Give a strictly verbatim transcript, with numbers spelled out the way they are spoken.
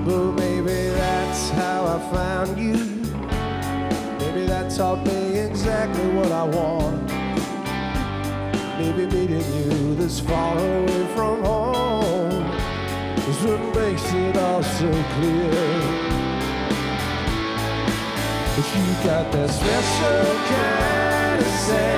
But maybe that's how I found you. Maybe that taught me exactly what I want. Maybe meeting you this far away from home is what makes it all so clear. But you got that special kind of sad